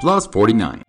Plus 49.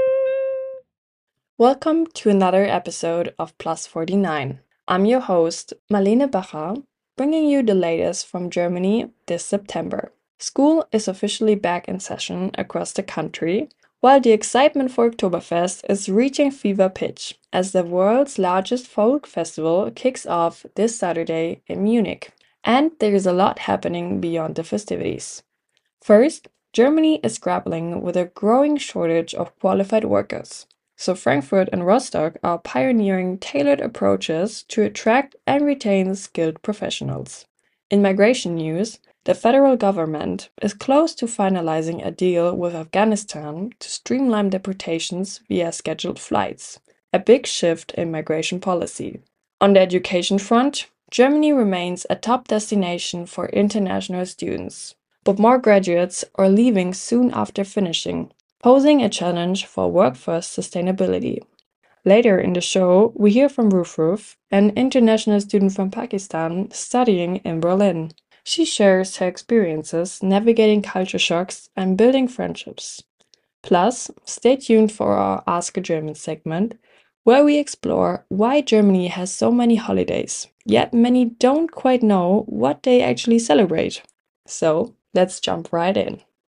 Welcome to another episode of Plus 49. I'm your host, Marlene Bacher, bringing you the latest from Germany this September. School is officially back in session across the country, while the excitement for Oktoberfest is reaching fever pitch as the world's largest folk festival kicks off this Saturday in Munich. And there is a lot happening beyond the festivities. First, Germany is grappling with a growing shortage of qualified workers. So Frankfurt and Rostock are pioneering tailored approaches to attract and retain skilled professionals. In migration news, the federal government is close to finalizing a deal with Afghanistan to streamline deportations via scheduled flights, a big shift in migration policy. On the education front, Germany remains a top destination for international students, but more graduates are leaving soon after finishing, posing a challenge for workforce sustainability. Later in the show, we hear from Ruf, an international student from Pakistan studying in Berlin. She shares her experiences navigating culture shocks and building friendships. Plus, stay tuned for our Ask a German segment, where we explore why Germany has so many holidays, yet many don't quite know what they actually celebrate. So, let's jump right in.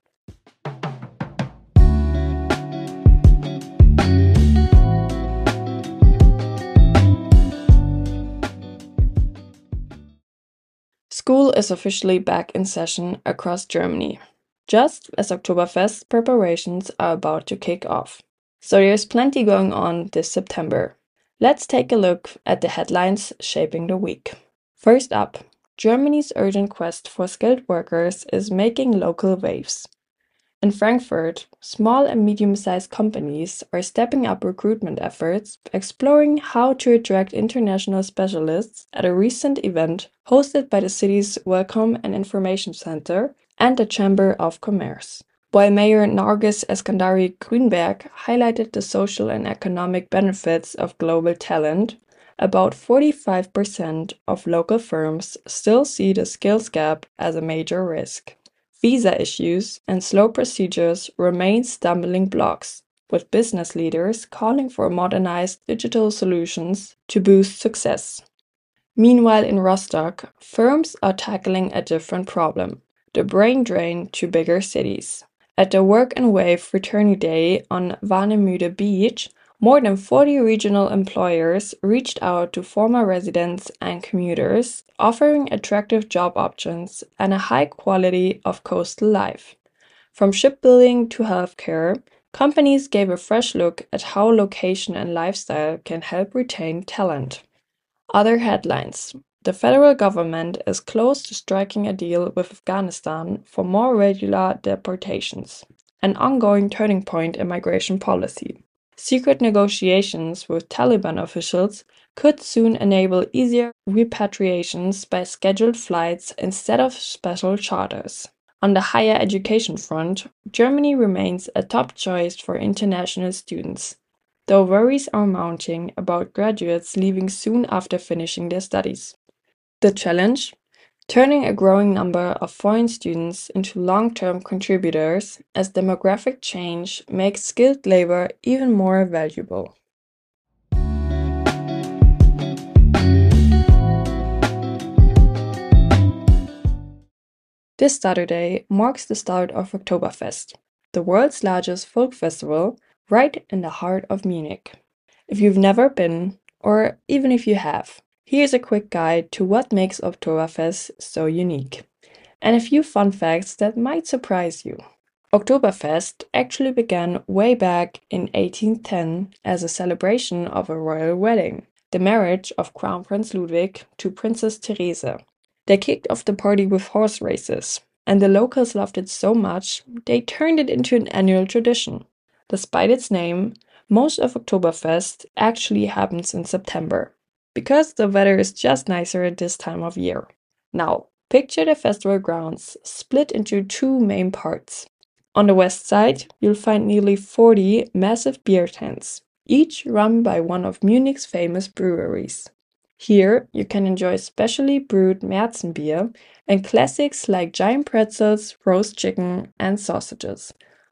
School is officially back in session across Germany, just as Oktoberfest preparations are about to kick off. So there's plenty going on this September. Let's take a look at the headlines shaping the week. First up, Germany's urgent quest for skilled workers is making local waves. In Frankfurt, small and medium-sized companies are stepping up recruitment efforts, exploring how to attract international specialists at a recent event hosted by the city's Welcome and Information Center and the Chamber of Commerce. While Mayor Nargis Eskandari Grünberg highlighted the social and economic benefits of global talent, about 45% of local firms still see the skills gap as a major risk. Visa issues and slow procedures remain stumbling blocks, with business leaders calling for modernized digital solutions to boost success. Meanwhile, in Rostock, firms are tackling a different problem: the brain drain to bigger cities. At the Work and Wave Fraternity Day on Warnemünde Beach, more than 40 regional employers reached out to former residents and commuters, offering attractive job options and a high quality of coastal life. From shipbuilding to healthcare, companies gave a fresh look at how location and lifestyle can help retain talent. Other headlines: the federal government is close to striking a deal with Afghanistan for more regular deportations, an ongoing turning point in migration policy. Secret negotiations with Taliban officials could soon enable easier repatriations by scheduled flights instead of special charters. On the higher education front, Germany remains a top choice for international students, though worries are mounting about graduates leaving soon after finishing their studies. The challenge? Turning a growing number of foreign students into long-term contributors as demographic change makes skilled labor even more valuable. This Saturday marks the start of Oktoberfest, the world's largest folk festival, right in the heart of Munich. If you've never been, or even if you have, here's a quick guide to what makes Oktoberfest so unique, and a few fun facts that might surprise you. Oktoberfest actually began way back in 1810 as a celebration of a royal wedding, the marriage of Crown Prince Ludwig to Princess Therese. They kicked off the party with horse races, and the locals loved it so much they turned it into an annual tradition. Despite its name, most of Oktoberfest actually happens in September, because the weather is just nicer at this time of year. Now, picture the festival grounds split into two main parts. On the west side, you'll find nearly 40 massive beer tents, each run by one of Munich's famous breweries. Here, you can enjoy specially brewed Märzen beer and classics like giant pretzels, roast chicken, and sausages.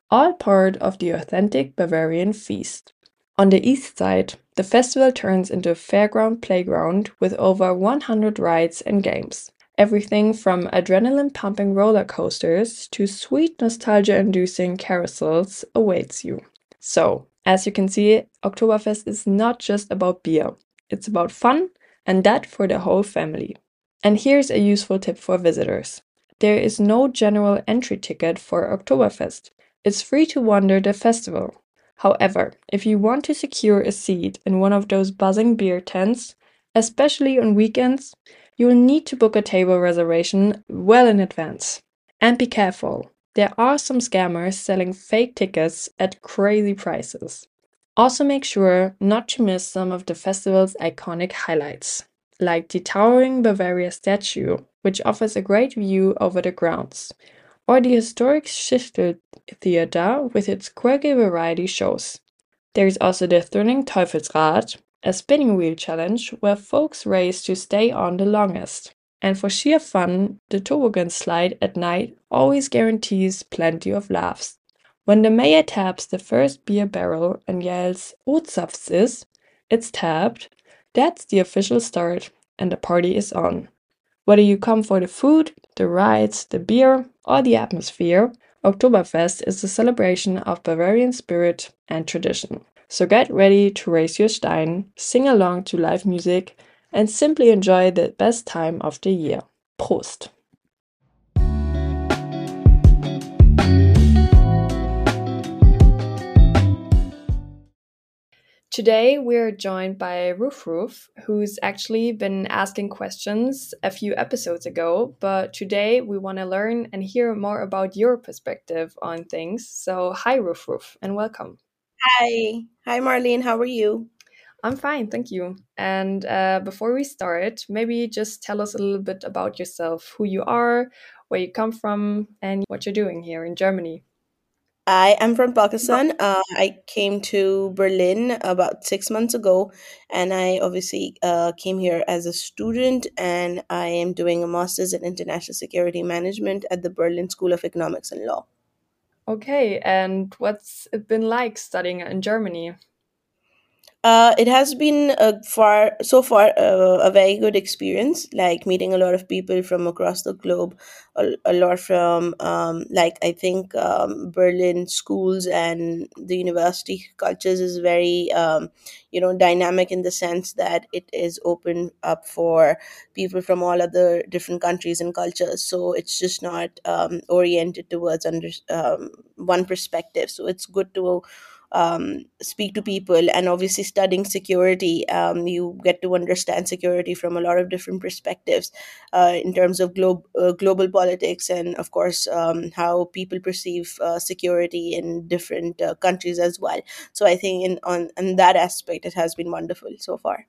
all part of the authentic Bavarian feast. On the east side, the festival turns into a fairground playground with over 100 rides and games. Everything from adrenaline pumping roller coasters to sweet nostalgia inducing carousels awaits you. So, as you can see, Oktoberfest is not just about beer, it's about fun, and that for the whole family. And here's a useful tip for visitors: there is no general entry ticket for Oktoberfest. It's free to wander the festival. However, if you want to secure a seat in one of those buzzing beer tents, especially on weekends, you will need to book a table reservation well in advance. And be careful, there are some scammers selling fake tickets at crazy prices. Also, make sure not to miss some of the festival's iconic highlights, like the towering Bavaria statue, which offers a great view over the grounds, or the historic Schichtel Theater with its quirky variety shows. There's also the thrilling Teufelsrad, a spinning wheel challenge where folks race to stay on the longest. And for sheer fun, the toboggan slide at night always guarantees plenty of laughs. When the mayor taps the first beer barrel and yells, "Otzapf's is," it's tapped, that's the official start, and the party is on. Whether you come for the food, the rides, the beer, or the atmosphere, Oktoberfest is a celebration of Bavarian spirit and tradition. So get ready to raise your Stein, sing along to live music, and simply enjoy the best time of the year. Prost! Today, we're joined by Roof Roof, who's actually been asking questions a few episodes ago. But today, we want to learn and hear more about your perspective on things. So, hi, Roof Roof, and welcome. Hi. Hi, Marlene. How are you? I'm fine, thank you. And before we start, maybe just tell us a little bit about yourself, who you are, where you come from, and what you're doing here in Germany. I am from Pakistan. I came to Berlin about 6 months ago, and I obviously came here as a student, and I am doing a master's in international security management at the Berlin School of Economics and Law. Okay, and what's it been like studying in Germany? It has been so far a very good experience, like meeting a lot of people from across the globe, a lot from like I think Berlin schools and the university cultures is very dynamic in the sense that it is open up for people from all other different countries and cultures. So it's just not oriented towards one perspective. So it's good to speak to people, and obviously studying security, you get to understand security from a lot of different perspectives in terms of global politics, and of course how people perceive security in different countries as well. So I think in that aspect it has been wonderful so far.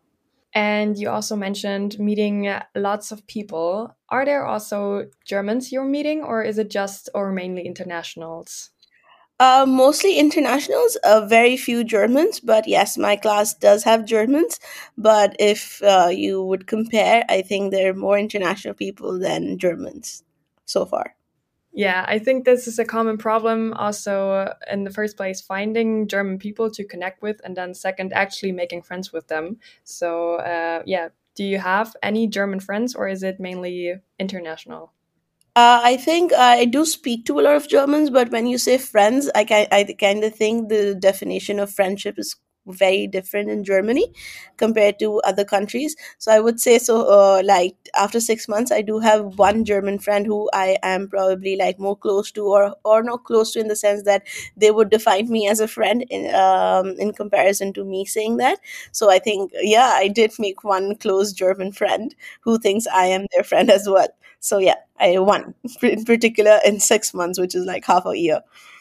And you also mentioned meeting lots of people. Are there also Germans you're meeting, or is it just or mainly internationals? Mostly internationals, very few Germans, but yes, my class does have Germans. But if you would compare, I think there are more international people than Germans so far. Yeah, I think this is a common problem also in the first place, finding German people to connect with, and then second, actually making friends with them. So, yeah, do you have any German friends or is it mainly international? I think I do speak to a lot of Germans, but when you say friends, I kind of think the definition of friendship is very different in Germany compared to other countries. So I would say so. Like after 6 months, I do have one German friend who I am probably like more close to, or not close to in the sense that they would define me as a friend in comparison to me saying that. So I think yeah, I did make one close German friend who thinks I am their friend as well. So yeah, I won in particular in 6 months, which is like half a year.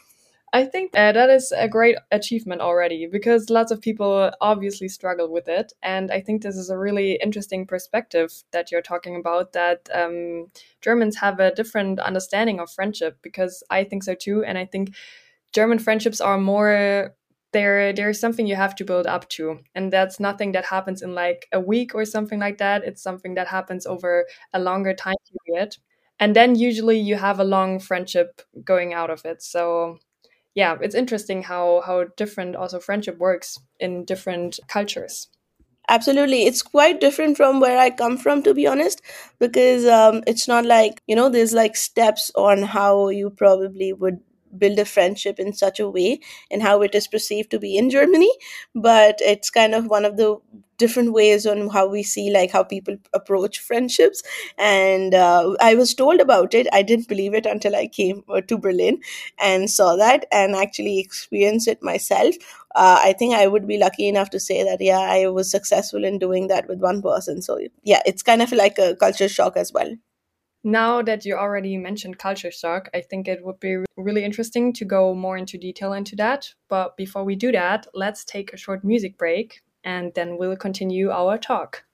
I think that is a great achievement already because lots of people obviously struggle with it. And I think this is a really interesting perspective that you're talking about that Germans have a different understanding of friendship because I think so too. And I think German friendships are more. There's something you have to build up to, and that's nothing that happens in like a week or something like that. It's something that happens over a longer time period, and then usually you have a long friendship going out of it. So yeah, it's interesting how different also friendship works in different cultures. Absolutely. It's quite different from where I come from, to be honest, because it's not like, there's like steps on how you probably would build a friendship in such a way and how it is perceived to be in Germany. But it's kind of one of the different ways on how we see like how people approach friendships. And I was told about it. I didn't believe it until I came to Berlin and saw that and actually experienced it myself. I think I would be lucky enough to say that, yeah, I was successful in doing that with one person. So, yeah, it's kind of like a culture shock as well. Now that you already mentioned culture shock, I think it would be really interesting to go more into detail into that. But before we do that, let's take a short music break and then we'll continue our talk.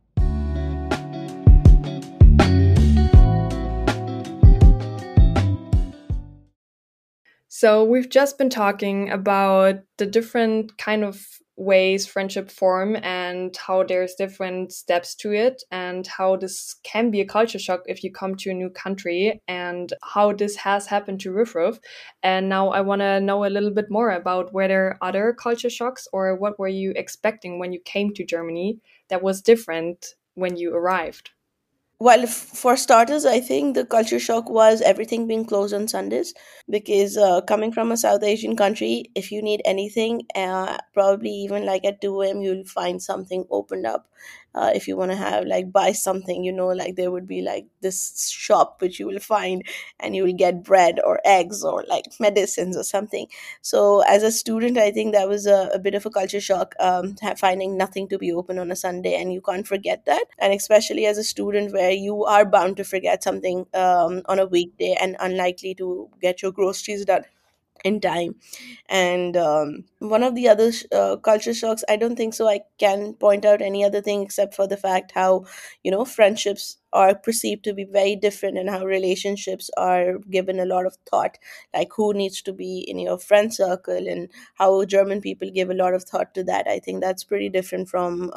So we've just been talking about the different kind of ways friendship form and how there's different steps to it and how this can be a culture shock if you come to a new country and how this has happened to Rufruf. And now I want to know a little bit more about were there other culture shocks or what were you expecting when you came to Germany that was different when you arrived? Well, for starters, I think the culture shock was everything being closed on Sundays because coming from a South Asian country, if you need anything, probably even like at 2 a.m., you'll find something opened up. If you want to have like buy something, like there would be like this shop which you will find and you will get bread or eggs or like medicines or something. So, as a student, I think that was a bit of a culture shock, finding nothing to be open on a Sunday, and you can't forget that. And especially as a student, where you are bound to forget something on a weekday and unlikely to get your groceries done in time. And one of the other culture shocks, I don't think so I can point out any other thing except for the fact how friendships are perceived to be very different and how relationships are given a lot of thought, like who needs to be in your friend circle and how German people give a lot of thought to that. I think that's pretty different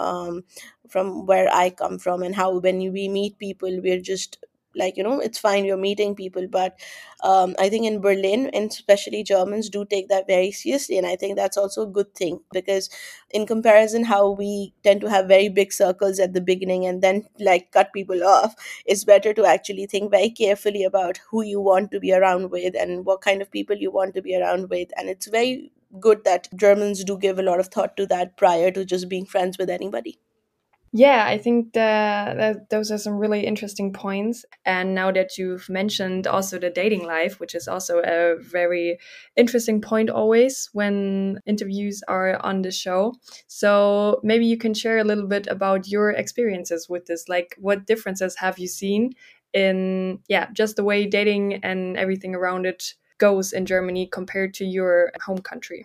from where I come from, and how when we meet people, we're just like, it's fine, you're meeting people, but I think in Berlin, and especially Germans, do take that very seriously, and I think that's also a good thing because, in comparison, how we tend to have very big circles at the beginning and then like cut people off, it's better to actually think very carefully about who you want to be around with and what kind of people you want to be around with, and it's very good that Germans do give a lot of thought to that prior to just being friends with anybody. Yeah, I think that those are some really interesting points. And now that you've mentioned also the dating life, which is also a very interesting point always when interviews are on the show. So maybe you can share a little bit about your experiences with this. Like, what differences have you seen in, yeah, just the way dating and everything around it goes in Germany compared to your home country?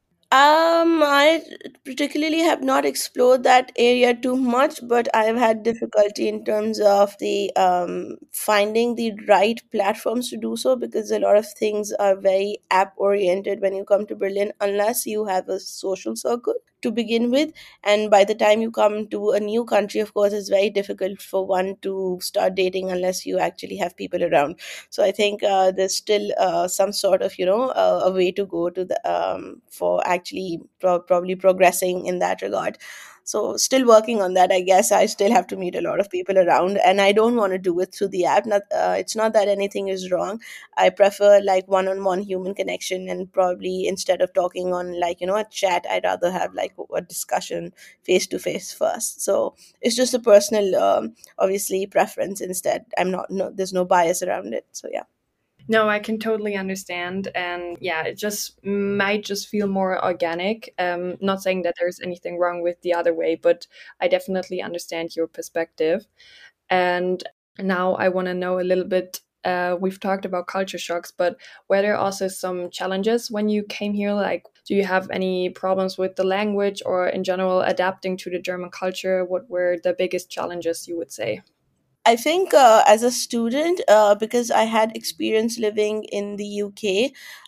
I particularly have not explored that area too much, but I've had difficulty in terms of the finding the right platforms to do so, because a lot of things are very app oriented when you come to Berlin, unless you have a social circle to begin with. And by the time you come to a new country, of course, it's very difficult for one to start dating unless you actually have people around. So I think there's still some sort of a way to go to the for actually probably progressing in that regard. So still working on that. I guess I still have to meet a lot of people around, and I don't want to do it through the app. Not It's not that anything is wrong. I prefer like one-on-one human connection, and probably instead of talking on like a chat, I'd rather have like a discussion face to face first. So it's just a personal obviously preference. Instead, I'm not no there's no bias around it, so yeah. No, I can totally understand. And yeah, it just might just feel more organic. Not saying that there's anything wrong with the other way, but I definitely understand your perspective. And now I want to know a little bit. We've talked about culture shocks, but were there also some challenges when you came here? Like, do you have any problems with the language or in general adapting to the German culture? What were the biggest challenges you would say? I think as a student, because I had experience living in the UK,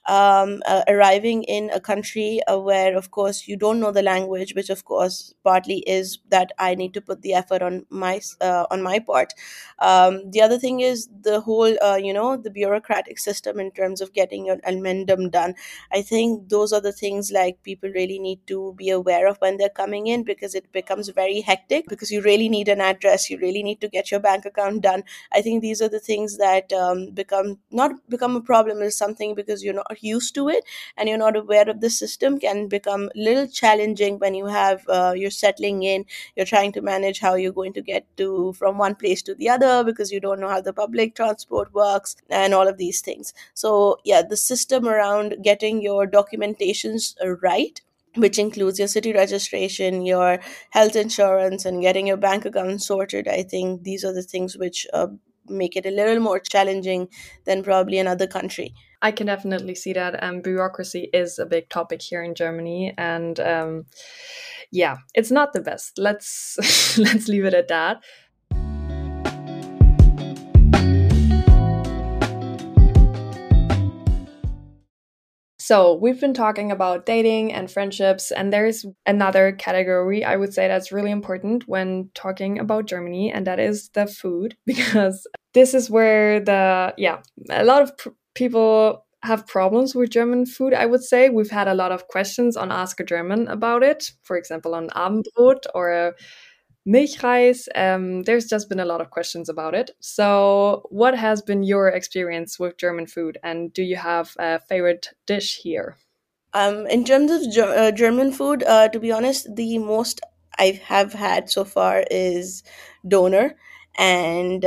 arriving in a country where, of course, you don't know the language, which of course partly is that I need to put the effort on my part. The other thing is the whole, the bureaucratic system in terms of getting your amendum done. I think those are the things like people really need to be aware of when they're coming in, because it becomes very hectic, because you really need an address, you really need to get your bank account done. I think these are the things that become not become a problem is something, because you're not used to it and you're not aware of the system, can become a little challenging when you're settling in, you're trying to manage how you're going to get to from one place to the other, because you don't know how the public transport works and all of these things. So yeah, the system around getting your documentations right, which includes your city registration, your health insurance, and getting your bank account sorted. I think these are the things which make it a little more challenging than probably another country. I can definitely see that. Bureaucracy is a big topic here in Germany, and yeah, it's not the best. Let's let's leave it at that. So, we've been talking about dating and friendships, and there's another category I would say that's really important when talking about Germany, and that is the food, because this is where a lot of people have problems with German food, I would say. We've had a lot of questions on Ask a German about it, for example, on Abendbrot or Milchreis. There's just been a lot of questions about it. So, what has been your experience with German food, and do you have a favorite dish here? In terms of German food, to be honest, the most I have had so far is doner, and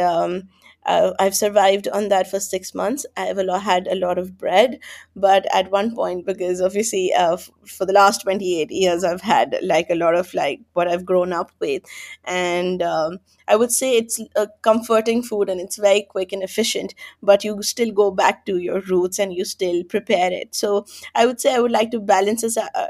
I've survived on that for 6 months. Had a lot of bread, but at one point, because obviously, for the last 28 years, I've had like a lot of like what I've grown up with, and I would say it's a comforting food and it's very quick and efficient. But you still go back to your roots and you still prepare it. So I would say I would like to balance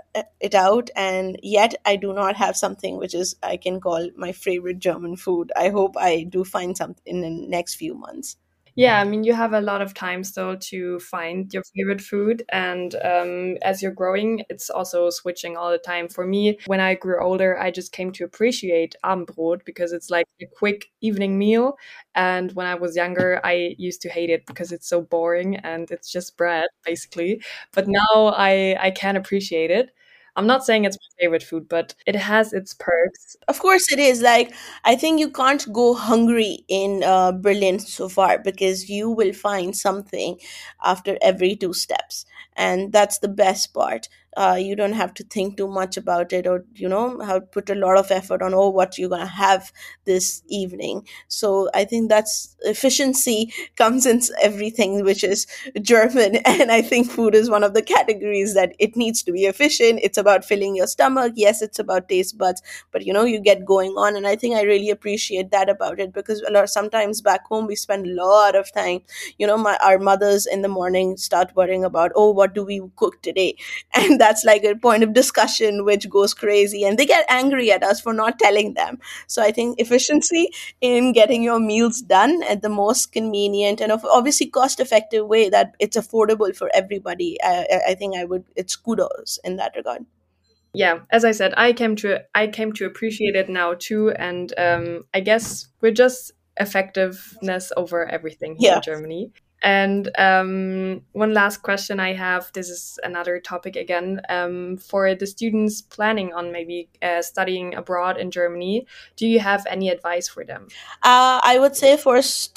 it out, and yet I do not have something which is I can call my favorite German food. I hope I do find something in the next few months. Yeah, I mean, you have a lot of time still to find your favorite food. And as you're growing, it's also switching all the time. For me, when I grew older, I just came to appreciate Abendbrot because it's like a quick evening meal. And when I was younger, I used to hate it because it's so boring and it's just bread, basically. But now I can appreciate it. I'm not saying it's my favorite food, but it has its perks. Of course, it is. Like, I think you can't go hungry in Berlin so far, because you will find something after every two steps. And that's the best part. You don't have to think too much about it, or, have put a lot of effort on, oh, what you're going to have this evening. So I think that's efficiency comes in everything, which is German. And I think food is one of the categories that it needs to be efficient. It's about filling your stomach. Yes, it's about taste buds, but you get going on. And I think I really appreciate that about it, because a lot sometimes back home we spend a lot of time, our mothers in the morning start worrying about, oh, what do we cook today? And that's like a point of discussion which goes crazy, and they get angry at us for not telling them. So I think efficiency in getting your meals done at the most convenient and obviously cost effective way that it's affordable for everybody. I think I would it's kudos in that regard. Yeah, as I said, I came to appreciate it now too, and I guess we're just effectiveness over everything here Yeah. in Germany. And one last question I have. This is another topic again. For the students planning on maybe studying abroad in Germany, do you have any advice for them? I would say first,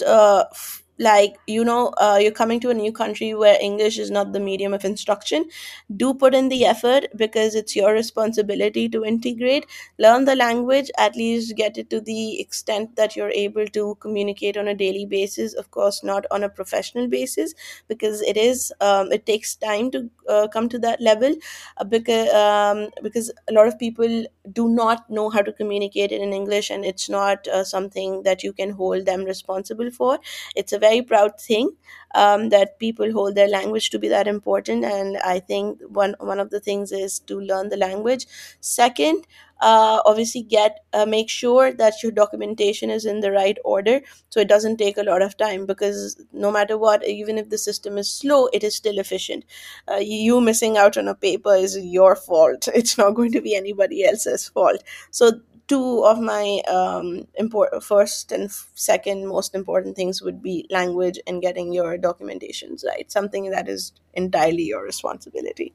like you're coming to a new country where English is not the medium of instruction. Do put in the effort, because it's your responsibility to integrate. Learn the language, at least get it to the extent that you're able to communicate on a daily basis. Of course, not on a professional basis, because it takes time to come to that level. Because a lot of people do not know how to communicate in English, and it's not something that you can hold them responsible for. It's a very proud thing that people hold their language to be that important, and I think one of the things is to learn the language. Second, obviously get make sure that your documentation is in the right order, so it doesn't take a lot of time, because no matter what, even if the system is slow, it is still efficient. You missing out on a paper is your fault. It's not going to be anybody else's fault. So two of my first and second most important things would be language and getting your documentations right, something that is entirely your responsibility.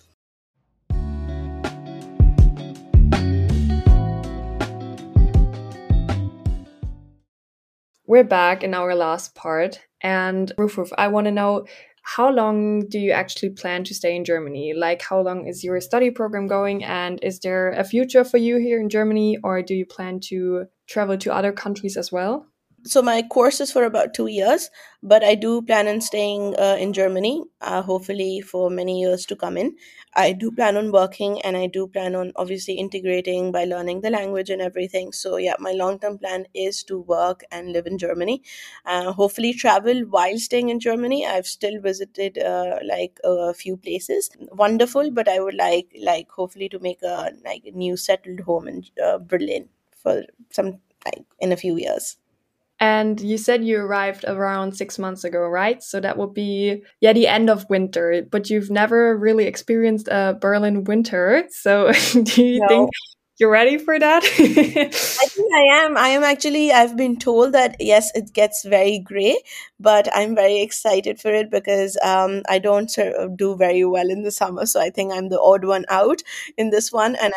We're back in our last part. And Rufus, I want to know, how long do you actually plan to stay in Germany? Like, how long is your study program going? And is there a future for you here in Germany, or do you plan to travel to other countries as well? So my course is for about 2 years, but I do plan on staying in Germany, hopefully for many years to come in. I do plan on working, and I do plan on obviously integrating by learning the language and everything. So yeah, my long term plan is to work and live in Germany. Hopefully travel while staying in Germany. I've still visited like a few places, wonderful, but I would like hopefully to make a like a new settled home in Berlin for some like in a few years. And you said you arrived around 6 months ago, right? So that would be, yeah, the end of winter, but you've never really experienced a Berlin winter. So do you think No, you're ready for that? I think I am. I am actually. I've been told that yes, it gets very grey, but I'm very excited for it because I don't do very well in the summer. So I think I'm the odd one out in this one, and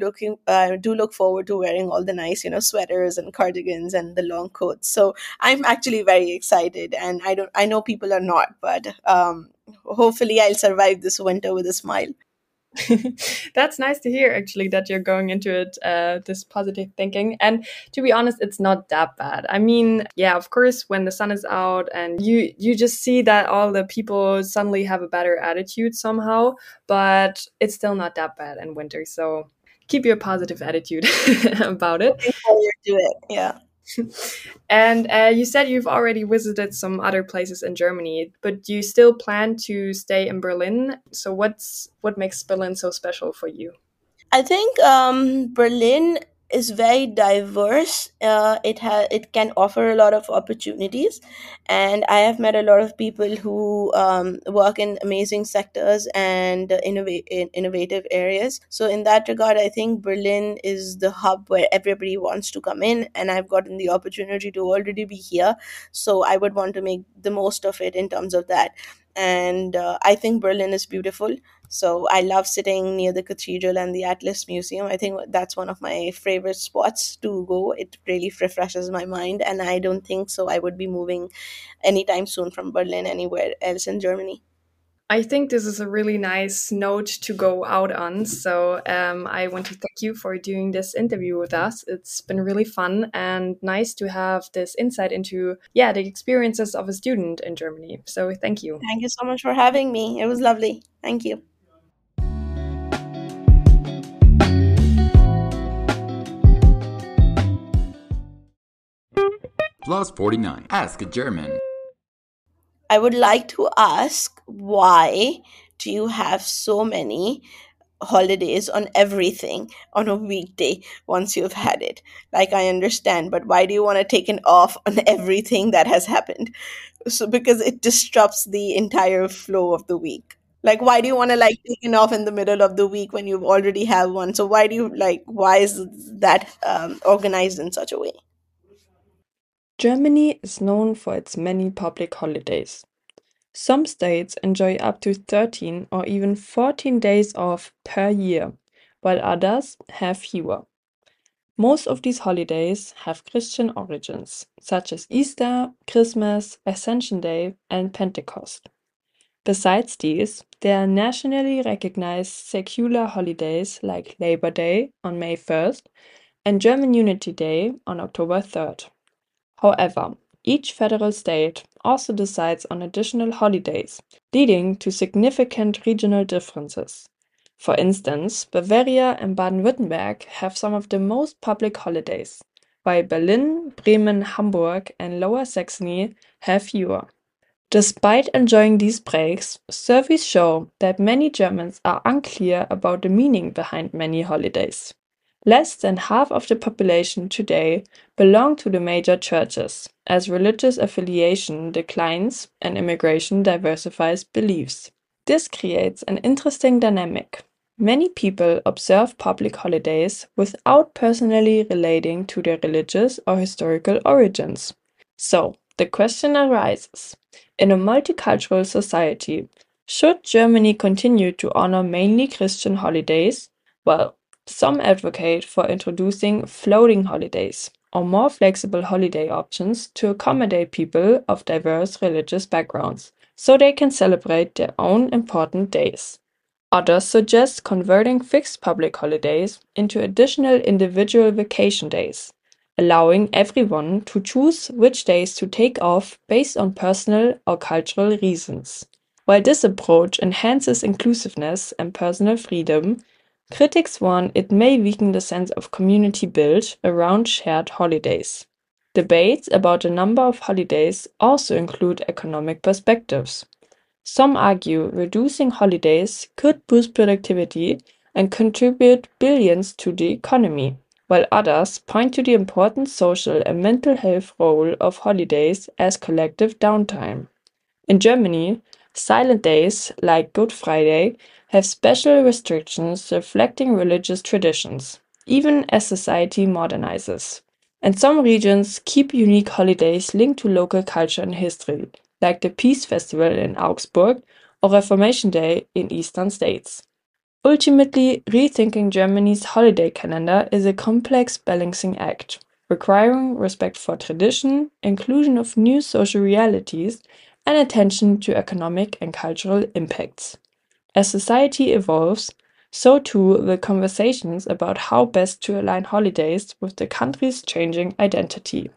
I do look forward to wearing all the nice, sweaters and cardigans and the long coats. So I'm actually very excited, and I don't. I know people are not, but hopefully I'll survive this winter with a smile. That's nice to hear, actually, that you're going into it this positive thinking. And to be honest, it's not that bad. I mean, yeah, of course, when the sun is out and you just see that all the people suddenly have a better attitude somehow, but it's still not that bad in winter. So keep your positive attitude about it. Looking forward to it. Yeah. And you said you've already visited some other places in Germany, but do you still plan to stay in Berlin? So what makes Berlin so special for you? I think Berlin is very diverse. It can offer a lot of opportunities, and I have met a lot of people who work in amazing sectors and in innovative areas. So in that regard, I think Berlin is the hub where everybody wants to come in, and I've gotten the opportunity to already be here. So I would want to make the most of it in terms of that. And I think Berlin is beautiful, so I love sitting near the cathedral and the Atlas Museum. I think that's one of my favorite spots to go. It really refreshes my mind, and I don't think so I would be moving anytime soon from Berlin anywhere else in Germany. I think this is a really nice note to go out on. So I want to thank you for doing this interview with us. It's been really fun and nice to have this insight into, yeah, the experiences of a student in Germany. So thank you. Thank you so much for having me. It was lovely. Thank you. Plus 49. Ask a German. I would like to ask, why do you have so many holidays on everything on a weekday once you've had it? Like, I understand, but why do you want to take an off on everything that has happened? So, because it disrupts the entire flow of the week. Like, why do you want to like take an off in the middle of the week when you already have one? So why do you like, why is that organized in such a way? Germany is known for its many public holidays. Some states enjoy up to 13 or even 14 days off per year, while others have fewer. Most of these holidays have Christian origins, such as Easter, Christmas, Ascension Day, and Pentecost. Besides these, there are nationally recognized secular holidays like Labor Day on May 1st and German Unity Day on October 3rd. However, each federal state also decides on additional holidays, leading to significant regional differences. For instance, Bavaria and Baden-Württemberg have some of the most public holidays, while Berlin, Bremen, Hamburg, and Lower Saxony have fewer. Despite enjoying these breaks, surveys show that many Germans are unclear about the meaning behind many holidays. Less than half of the population today belong to the major churches, as religious affiliation declines and immigration diversifies beliefs. This creates an interesting dynamic. Many people observe public holidays without personally relating to their religious or historical origins. So, the question arises, in a multicultural society, should Germany continue to honor mainly Christian holidays? Well, some advocate for introducing floating holidays or more flexible holiday options to accommodate people of diverse religious backgrounds, so they can celebrate their own important days. Others suggest converting fixed public holidays into additional individual vacation days, allowing everyone to choose which days to take off based on personal or cultural reasons. While this approach enhances inclusiveness and personal freedom, critics warn it may weaken the sense of community built around shared holidays. Debates about the number of holidays also include economic perspectives. Some argue reducing holidays could boost productivity and contribute billions to the economy, while others point to the important social and mental health role of holidays as collective downtime. In Germany, silent days like Good Friday have special restrictions reflecting religious traditions, even as society modernizes. And some regions keep unique holidays linked to local culture and history, like the Peace Festival in Augsburg or Reformation Day in eastern states. Ultimately, rethinking Germany's holiday calendar is a complex balancing act, requiring respect for tradition, inclusion of new social realities, and attention to economic and cultural impacts. As society evolves, so too will conversations about how best to align holidays with the country's changing identity.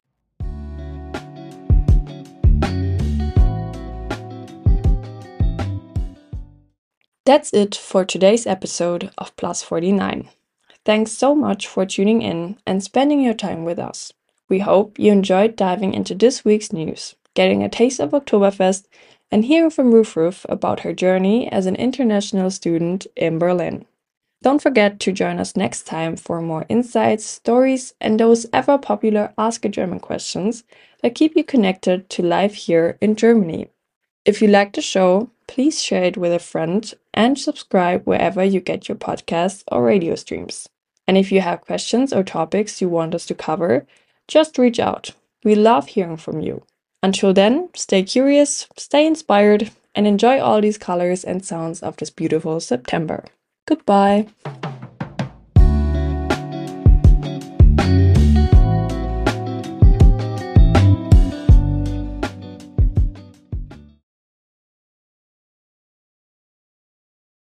That's it for today's episode of Plus 49. Thanks so much for tuning in and spending your time with us. We hope you enjoyed diving into this week's news, getting a taste of Oktoberfest, and hearing from Roof Roof about her journey as an international student in Berlin. Don't forget to join us next time for more insights, stories, and those ever popular Ask a German questions that keep you connected to life here in Germany. If you like the show, please share it with a friend and subscribe wherever you get your podcasts or radio streams. And if you have questions or topics you want us to cover, just reach out. We love hearing from you. Until then, stay curious, stay inspired, and enjoy all these colors and sounds of this beautiful September. Goodbye.